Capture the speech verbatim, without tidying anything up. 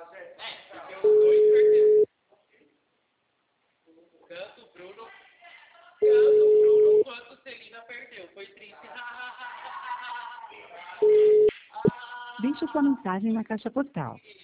É, porque os dois perderam. Tanto o Bruno, tanto o Bruno quanto o Celina perdeu. Foi triste. Deixe sua mensagem na caixa postal.